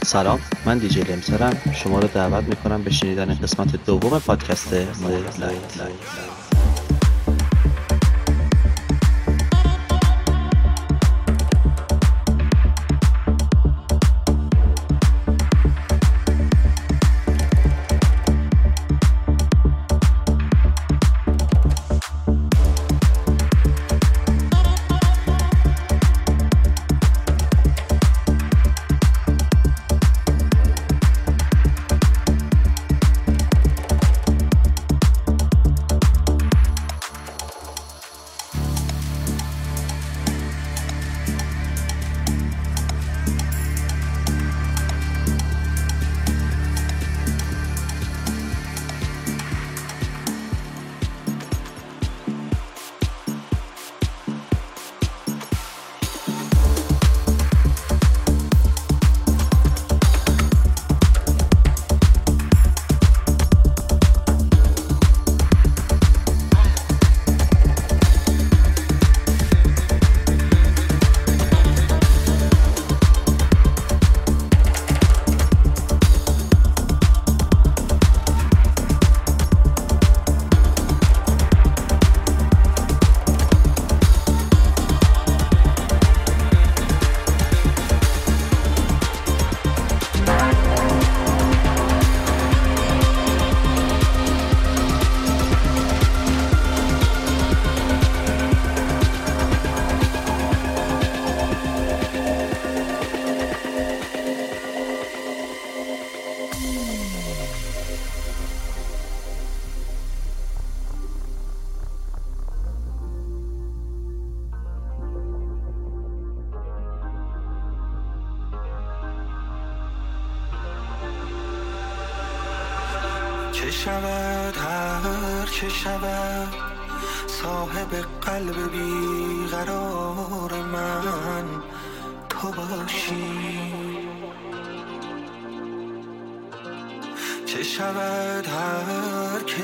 سلام، من دیجی لمسرم. شما رو دعوت میکنم به شنیدن قسمت دوم پادکست مدل لایت. چه شود هر چه شود صاحب قلب بیقرار من تو باشی. چه شود هر که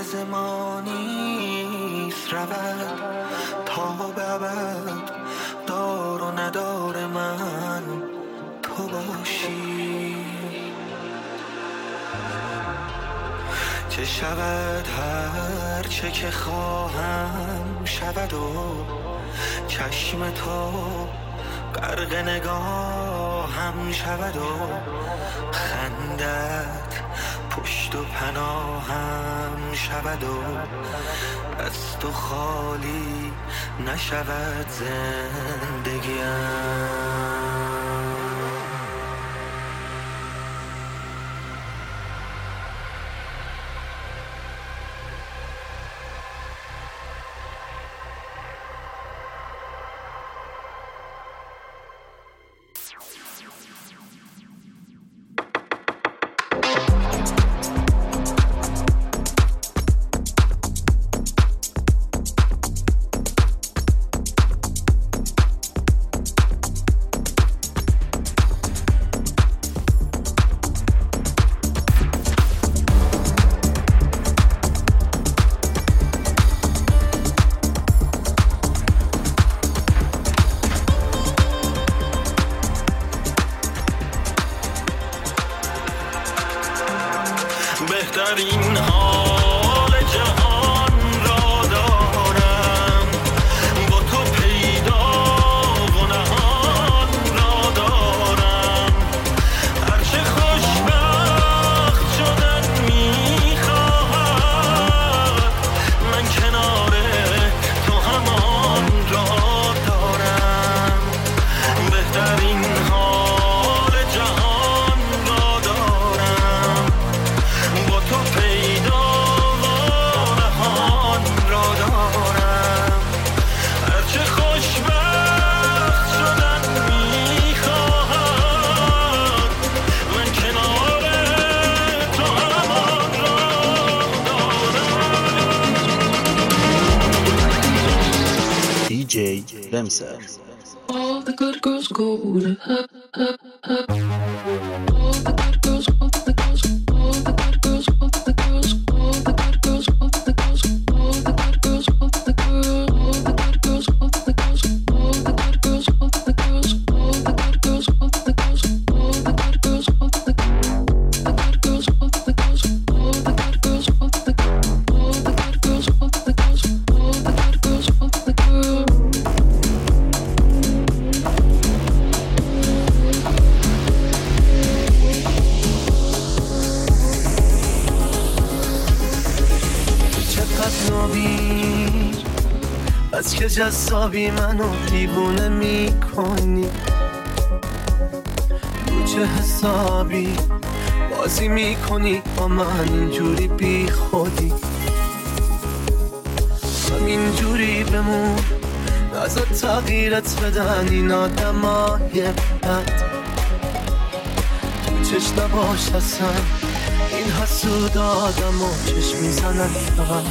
زمانیست رود تا به ابد دار و ندار من تو باشی. چه شود هر چه که خواهم شود و چشم تو غرق نگاهم شود و خندت پشت و پناهم شود و از تو خالی نشود زندگیم. بهترین حال جهان را دارم، با تو پیدا و نهان را دارم. هرچه خوشبخت شدن میخواهد من کنار تو همان را دارم. بهترین حال جهان را دارم، با تو پیدا و نهان را دارم. هرچه خوشبخت شدن میخواهد من کنار تو همان را دارم. دیجی لمسر. All the good girls go to up, up, up. All the good girls go to the girls. All the good girls go to the girls. All the good girls go to the girls. All the good girls go to the girls. All the good girls go to the girls. All the good girls go to the girls. All the good girls go to the girls. All the good girls go to the girls. نبین از که جذابی منو دیوونه میکنی رو چه حسابی بازی میکنی با من اینجوری بی خودی همینجوری بمون نزد تغییرت بدن این آدمای بد تو چشم نباش اصلا این حسود آدم و چشم میزنن فقط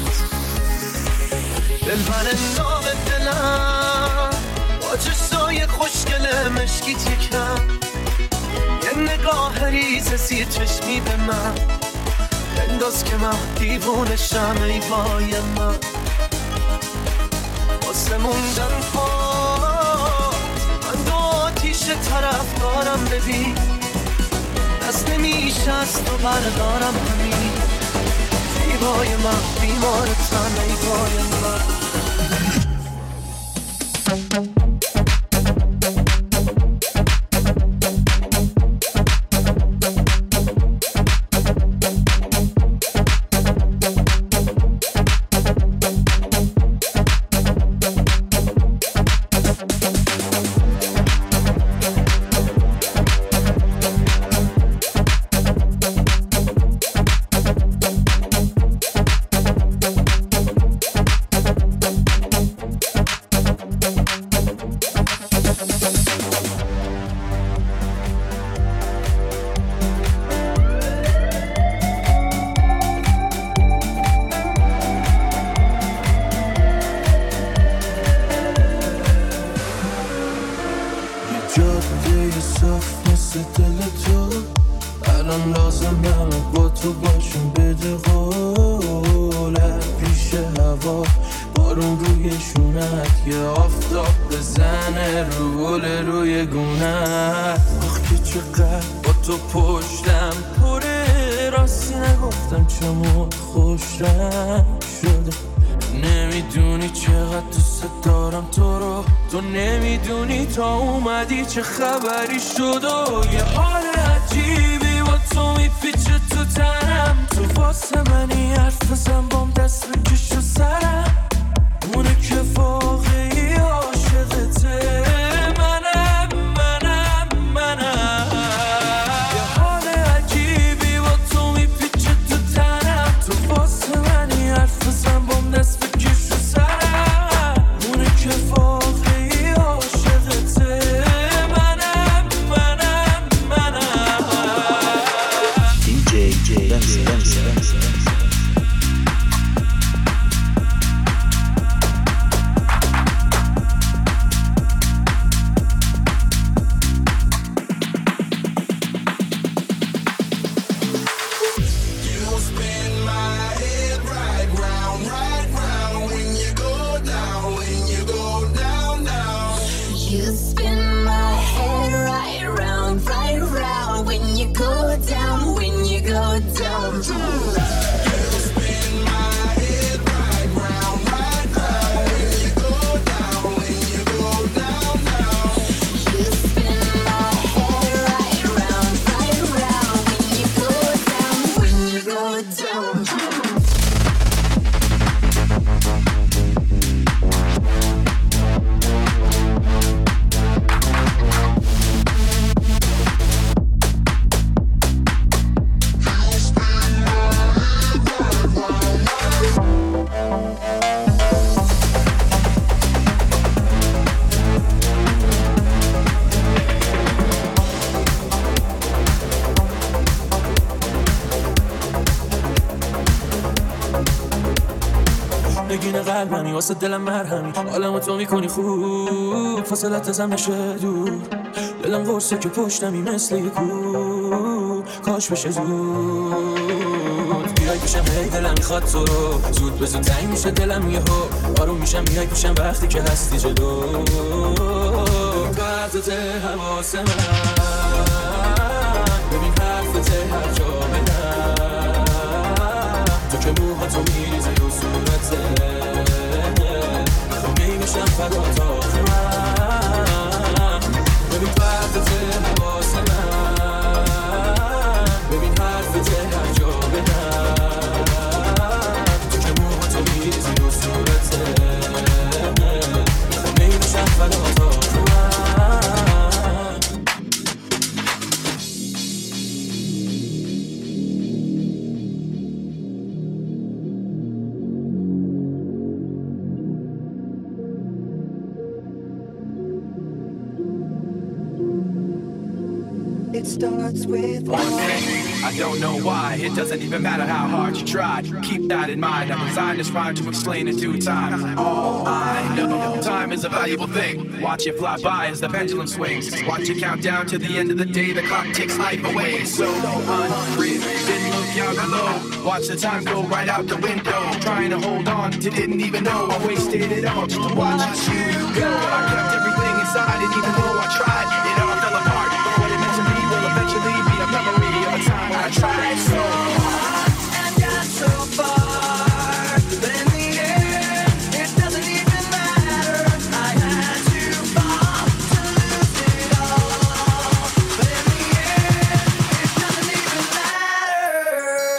دلبر نام دلم با چشای خوشگل مشکیت یکم یه نگاه ریز سیر چشمی به من بنداز که من دیوونشم ای وای من واسه موندن پات من دو آتیش طرف دارم ببین دست نمیشه از تو بردارم همین زیبای من بیمارتم ای وای من چه خبری شد و یه حال عجیبی با تو میپیچه تو تنم تو واسه منی حرف بزن بام دست بکش رو سرم اونه که واقعی عاشقته منم یه حال عجیبی با تو میپیچه تو تنم تو واسه منی حرف بزن بام دست بکش رو سرم اونه که واقعی عاشقته قلبمی واسه دلم مرهمی حالمو تو میکنی خوب فاصلت ازم نشه دور دلم قرصه که پشتمی مثل یه کو کاش بشه زود بیای پیشم هی دلم میخواد تو رو زود به زود تنگ میشه دلم یه ها آروم میشم بیای پیشم وقتی که هستی جلو قطعت حواس من ببین حرفت هر جا بدم تو که موها تو میریزی و صورته میشم فدا تا من ببین قطعت حواس من ببین حرفت هر جا بدم تو که موها تو میریزی it starts with one thing. I don't know why. It doesn't even matter how hard you tried. Keep that in mind. I designed this rhyme to explain in due time. All I know, time is a valuable thing. Watch it fly by as the pendulum swings. Watch it count down to the end of the day. The clock takes life away. So unreal. Didn't look down below. Watch the time go right out the window. Trying to hold on to didn't even know I wasted it all just to watch you go. I kept everything inside, and even though I tried, it all fell apart. What it meant to be will eventually be a memory of a time when I tried so hard and got so far. But in the end, it doesn't even matter. I had to fall to lose it all. But in the end, it doesn't even matter.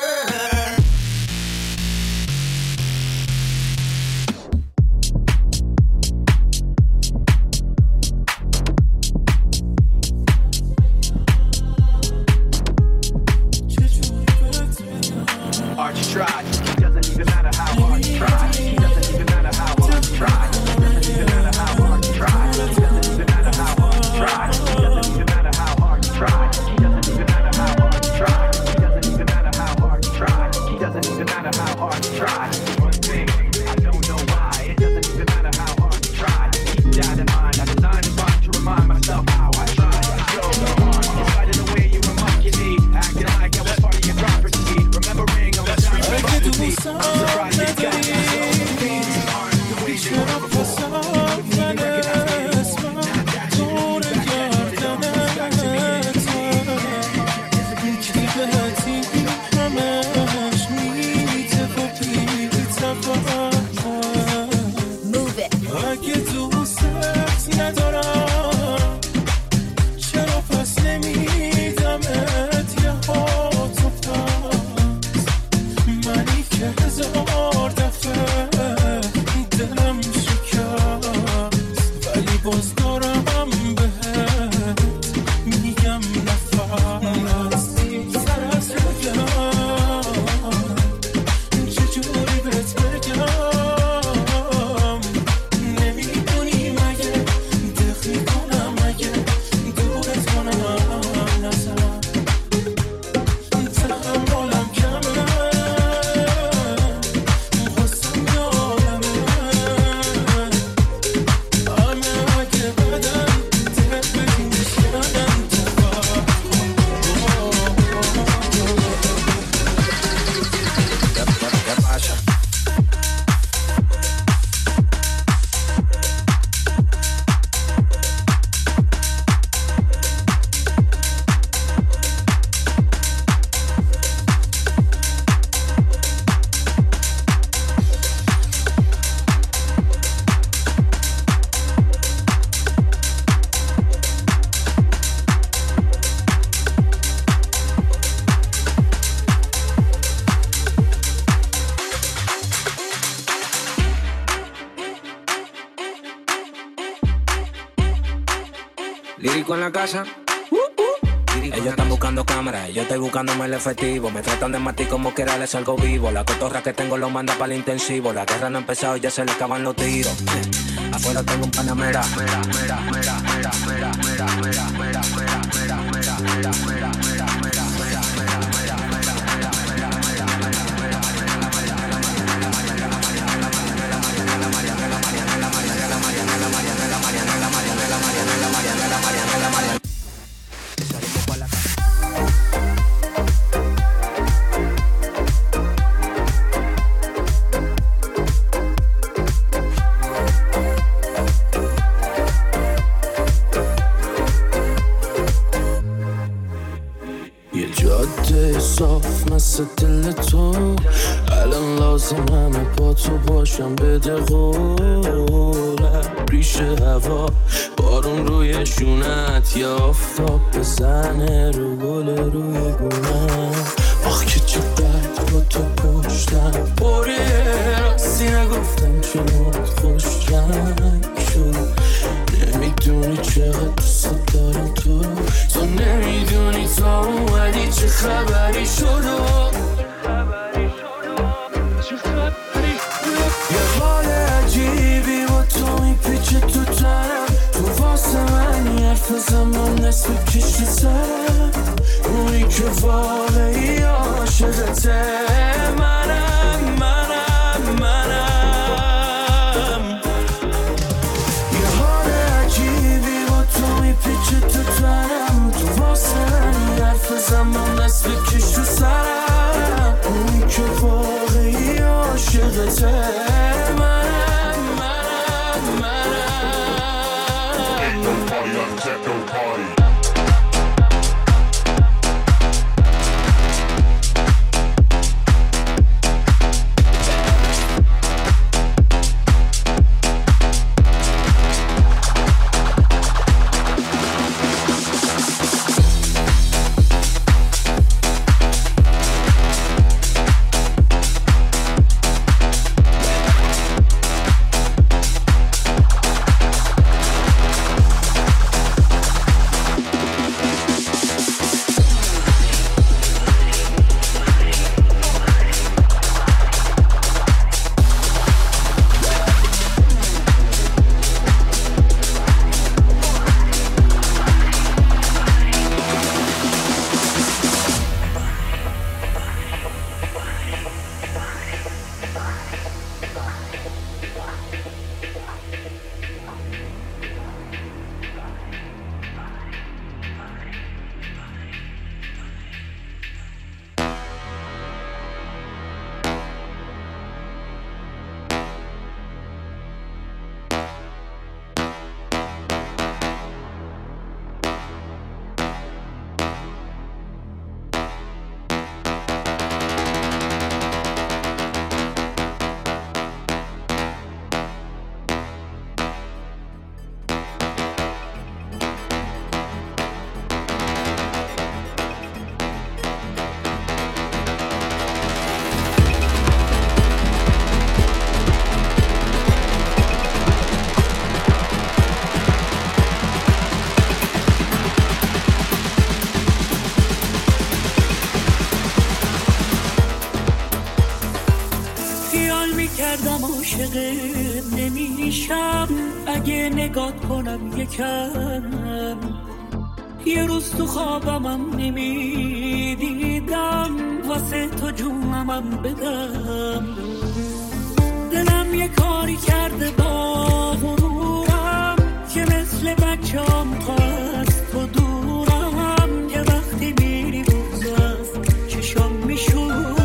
Hard you tried, it doesn't even matter how hard you tried. It doesn't even matter how hard you tried. It doesn't even matter how hard you tried. It doesn't even matter how hard you tried. It doesn't even matter how hard you tried. It doesn't even matter how hard you tried. It doesn't even matter how hard you tried. It doesn't even matter how hard you tried. One thing, I don't know why. It doesn't even matter how hard you tried. Keep that in mind. I designed this rhyme to remind myself how I tried so hard. In spite of the way you were mocking me, acting like I was part of your property. Remembering all the time you fucked with me. I'm surprised you got me. So things aren't the way they were before. When you recognize me more, not that you knew back then. It all comes back to me. Move it. اگه دوستت ندارم چرا پس نمیدمت یه هاتو پس منی که هزار دفعه دلم شکست ولی باز دارم بهت میگم نفس سر از بگم چجوری بهت بگم نمیدونی مگه دق میکنم مگه دورت کنم نزم تحملم کمه غصم یادمه همه اگه بدن دل بگی میشکنم Lírico en la casa. Ellos están buscando cámaras, yo estoy buscándome el efectivo. Me tratan de matar como quiera, les salgo vivo. La cotorra que tengo lo manda para el intensivo. La guerra no ha empezado, ya se le acaban los tiros. Afuera tengo un panamera. یه جاده صاف مثل دل تو الان لازم همه با تو باشم بده قولم ریش هوا بارون روی شونت یا آفتاب بزنه رو گل روی گونم آخ که چقدر با تو پشتم بوریه راستی نگفتم چون خوش رنگ شد نمیدونی چقدر دوست دارم تو نمیدونی تا اومدی چه خبری شد یه حال عجیبی با تو میپیچه تو تنم تو واسه من یه حرف زمان نصف کشت سرم، اونی که واقعی عاشقته. منم یه حال عجیبی با تو میپیچه تو تنم، تو واسه من حرف زمان نصف کشت سرم، اونی که واقعی عاشقته. نمیشم اگه نگاه کنم یکم، یه روز تو خوابمم نمیدیدم واسه تو جونمم بدم. دلم یه کاری کرده با غرورم که مثل بچه‌ام تا از تو دورم، یه وقتی میری بغض از چشام میشورم.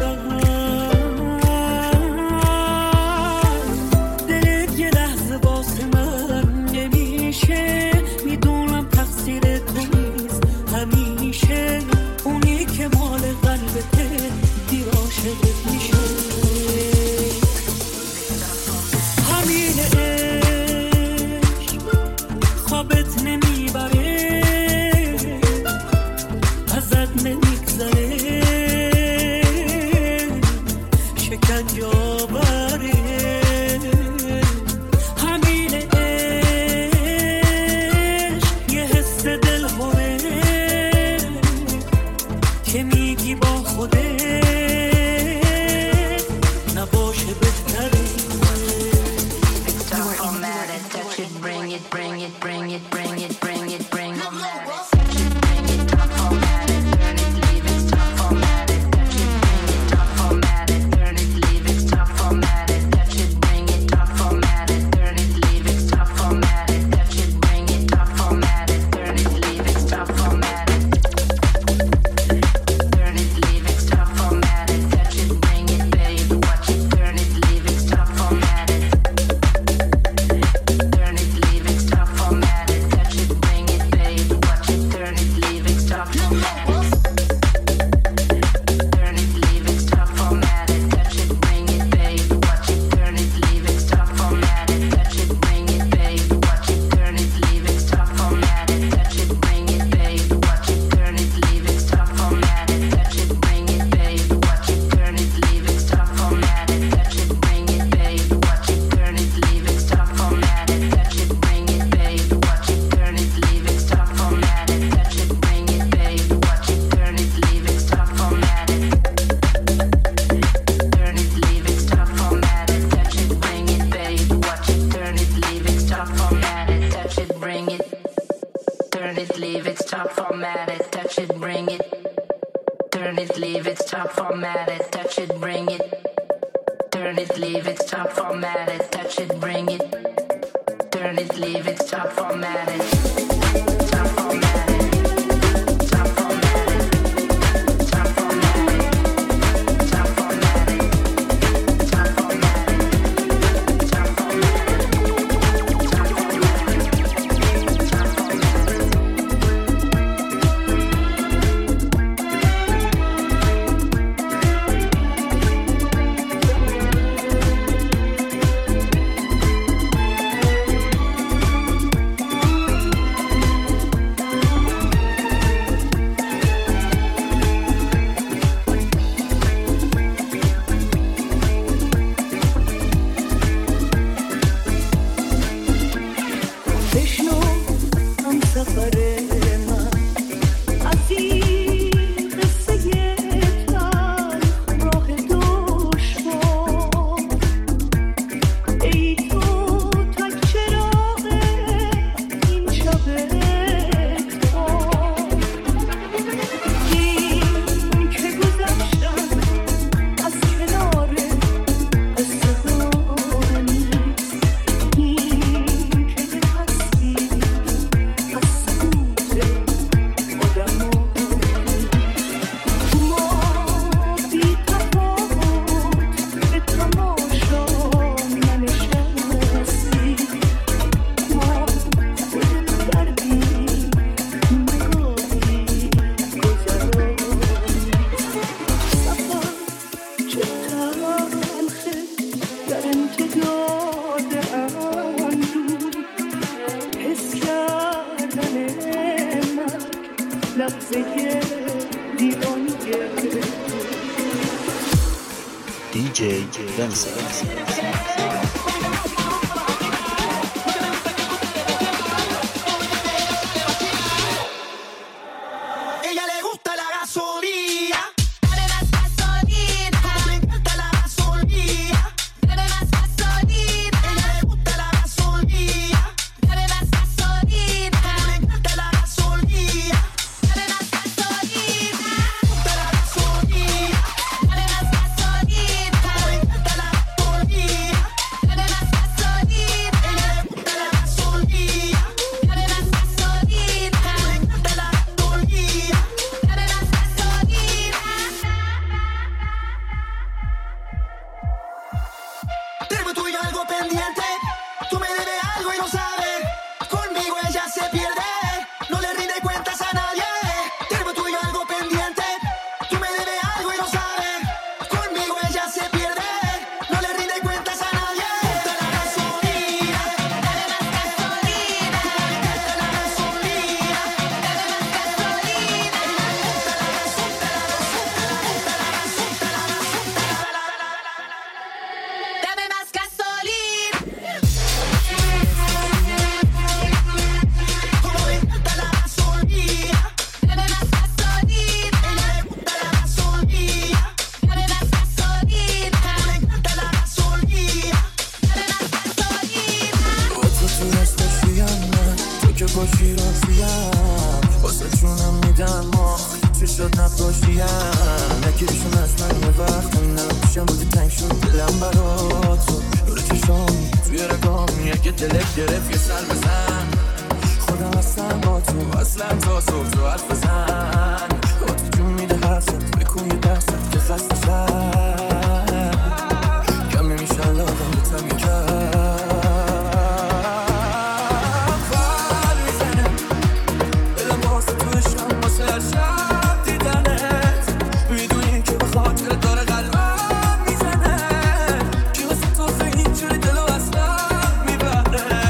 Turn it, leave it, format it, touch it, bring it. Turn it, leave it, stop, format it, touch it, bring it. Turn it, leave it, stop, format it. Stop, format it. Stop, format it. Stop, format it. Stop, format it. Stop, format it. Stop, format it. DJ Benson.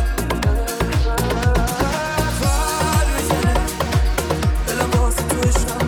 Wish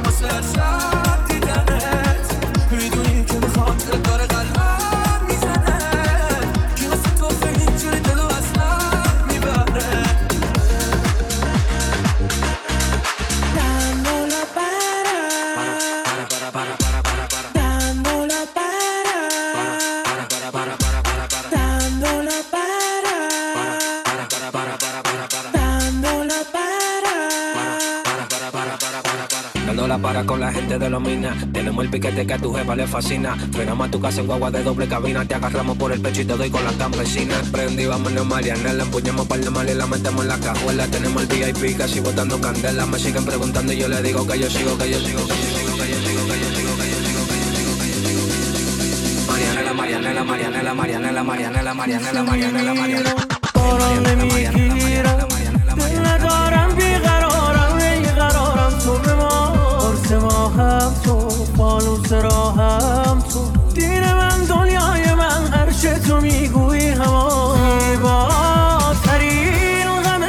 amiga con la gente de los minas. Tenemos el piquete que a tu jefa le fascina. Frenamos a tu casa en guagua de doble cabina. Te agarramos por el pecho y te doy con la campesina. Prendí, vámonos Marianela. Empuñamos par de mal y la metemos en la cajuela. Tenemos el VIP casi botando candela. Me siguen preguntando y yo le digo que yo sigo, que yo sigo, que yo sigo, que yo sigo, que yo sigo, que yo sigo, que yo sigo, que yo sigo, que yo sigo. Marianela, Marianela, Marianela, Marianela, Marianela, Marianela, Marianela, Marianela. باران نمیگیرم دل ندارم بیقرارم بیقرارم تو به ما قرص ما هم تو فانوس راهم تو دین من دنیای من هرچه تو میگویی همان زیباترین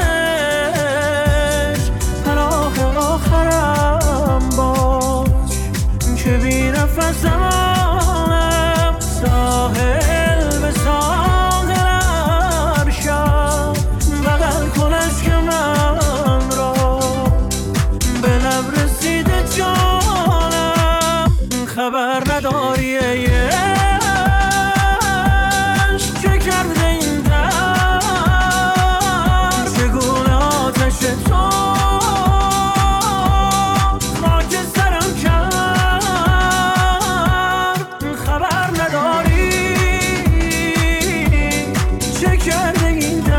غمش پناه آخرم باش که بی نفسمانم ساحل به ساحل ارشد بغل کن عشق من را به لب رسیده جانم خبر نداری ای عشق که کرده این در چگونه آتش تو خاک سرم کرد خبر نداری چه کرده این در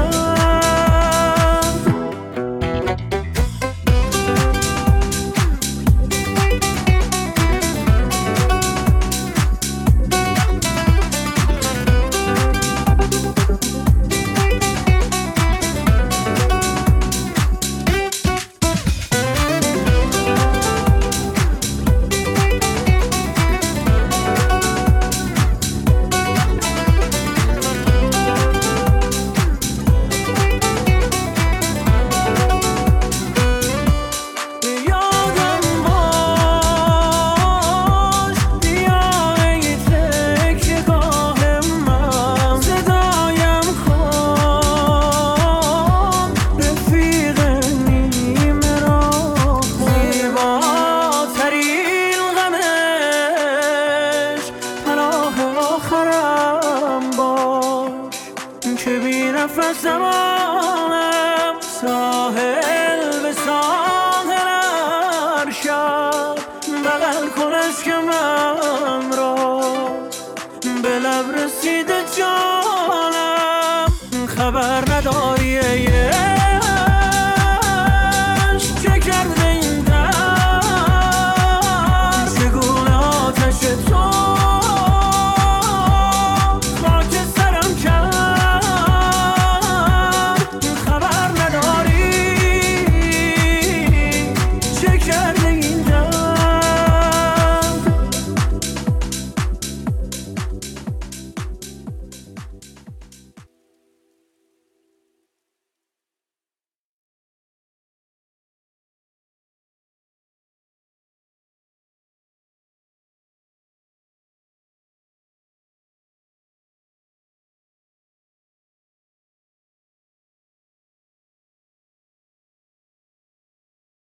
نفسمانم ساحل به ساحل ارشد بغل کن عشق من را به لب رسیده جانم خبر نداری ای عشق که کرده این در چگونه آتش تو Can